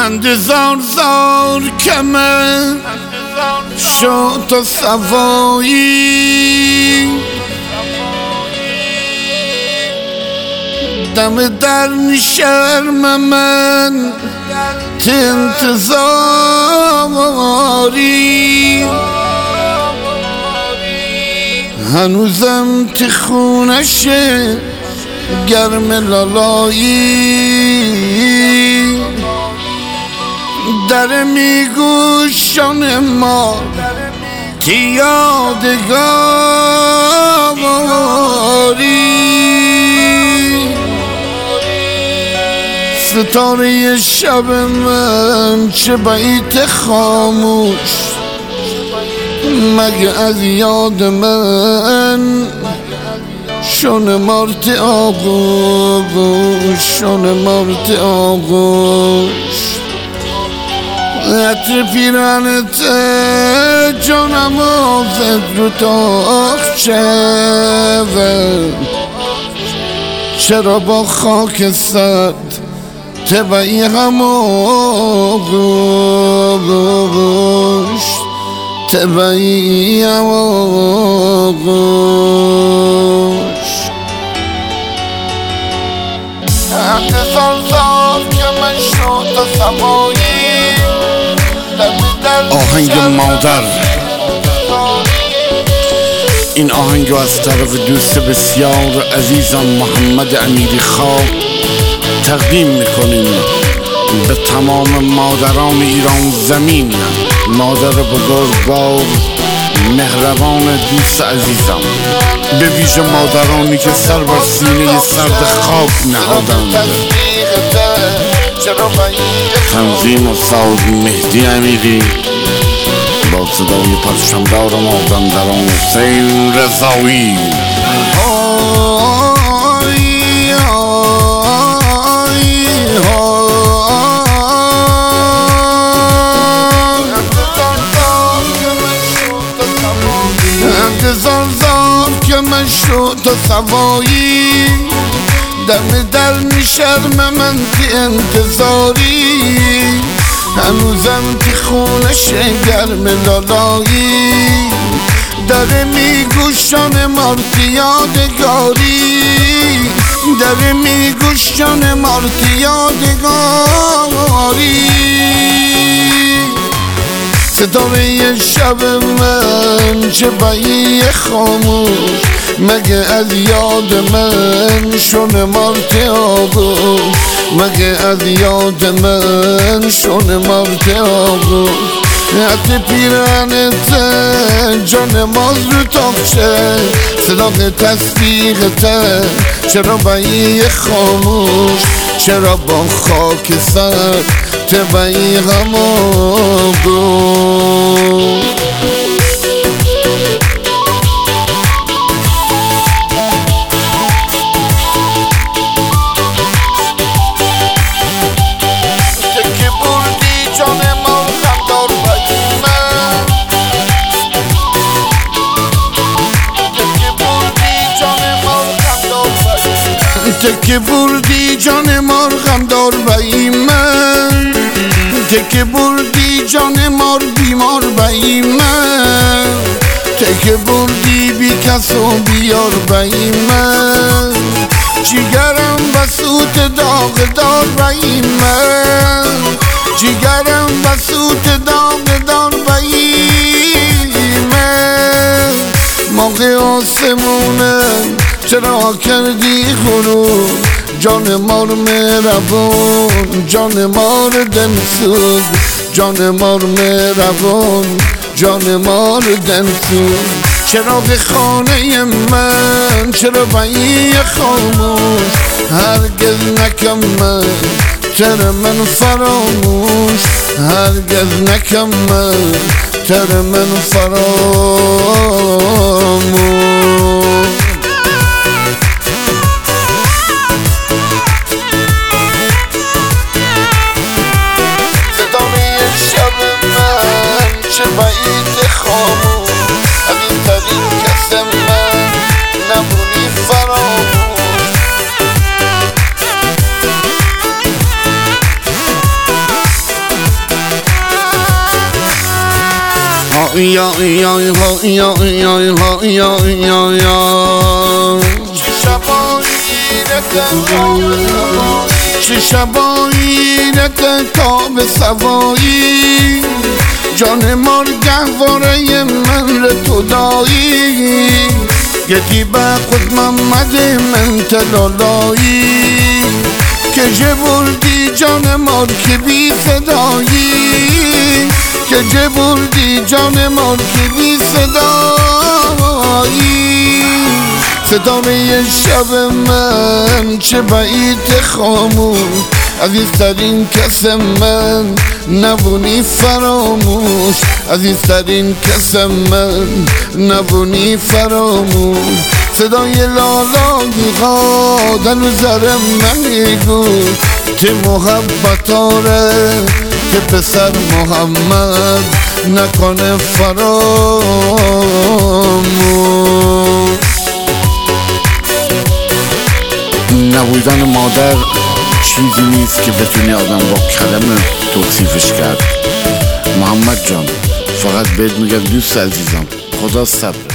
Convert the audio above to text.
انتظار زار که من شد تا سوایی دم در شرم من ت انتظاری هنوزم تی خونشه گرم لالایی در میگوشان ما تی یادگاری ستاره شب من چه بیت خاموش مگه از یاد من شون مارت آغوش شون مارت آغوش عطر پیرانت جانم آزد رو تاخچه چرا با خاک سد تبعی هم آغوش تبعی هم آغوش انتظار زار که من شد تا سوایی آهنگ مادر. این آهنگ از طرف دوست بسیار عزیزم محمد امیری خواه تقدیم میکنیم به تمام مادران ایران زمین، مادر بزرگوار مهربان دوست عزیزم، به ویژه مادرانی که سر بر سینه سرد خاک نهادند. تنظیم استاد مهدی امیری با صدای پرچمدار مازندران حسین رضایی. انتظار زار که من شد تا سوایی دم در شرم من تی انتظاری هنوزم تی خونش گرم لالایی در میگوشان مارتی یادگاری در میگوشان مارتی یادگاری ستاره شب من چه بیت خاموش مگه از یاد من شون مارت آغوش مگه از یاد من شون مارت آغوش حتی پیرانت جان ماز رو تاخچه صدای تصدیقت چرا بیت خاموش چرا با خاک سر تبعی هم آغوش تکه بردی جان مرغم دار بایی من تکه بردی جان مار بیمار بایی من تکه بردی بی کس و بیار بایی من جیگرم بسوت داغ دار بایی من جیگرم بسوت داغ دار بایی من موقع آسمونم چرا کردی غرور جان مار مهربان جان مار دلسوز جان مار مهربان جان مار دلسوز چراغ خانه من چرا بیت خاموش هرگز نکم من تر من فراموش هرگز نکم من تر من فراموش چه بیت خاموش همین ترین کس من نمونی فراموش یا یا یا یا یا یا یا یا یا چه شبایی نکن تا به سوایی جان مار گهواره من رو تو دایی گدی با خود محمد من تلالایی که جه بردی جان مار که بی صدایی که جه بردی جان مار که بی صدایی صدای شب من چه بعید خاموش عزیزترین کس من نبونی فراموش عزیزترین کس من نبونی فراموش صدای لالایی ها در نظر من میگو که محبت آره که پسر محمد نکنه فراموش. نبودن مادر چیزی نیست که بتونی آدم با کلمه توصیفش کرد. محمد جان فقط بهت میگم دوست عزیزم، خدا صبر.